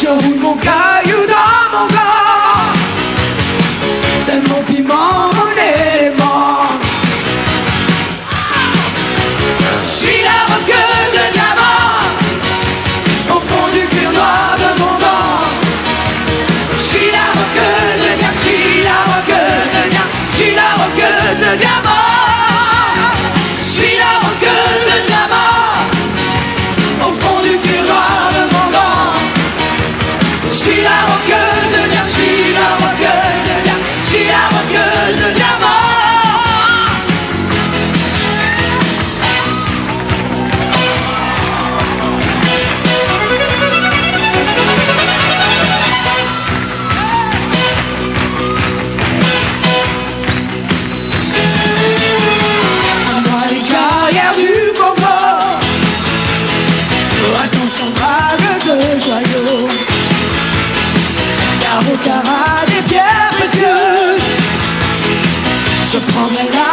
Je roule mon caillou dans mon corps. C'est mon piment, mon élément. J'suis la roqueuse de diamant au fond du cuir noir de mon banc. J'suis la roqueuse de diamant, j'suis la roqueuse de diamant, j'suis la roqueuse de diamant. J'suis la roqueuse de diamant au fond du cuir noir de mon banc. J'suis la roqueuse de diamant, j'suis la roqueuse de diamant, j'suis la roqueuse de diamant. Dans les carrières du Congo, attention dragueuse de joyaux, car au carat des pierres précieuses, je prendrai la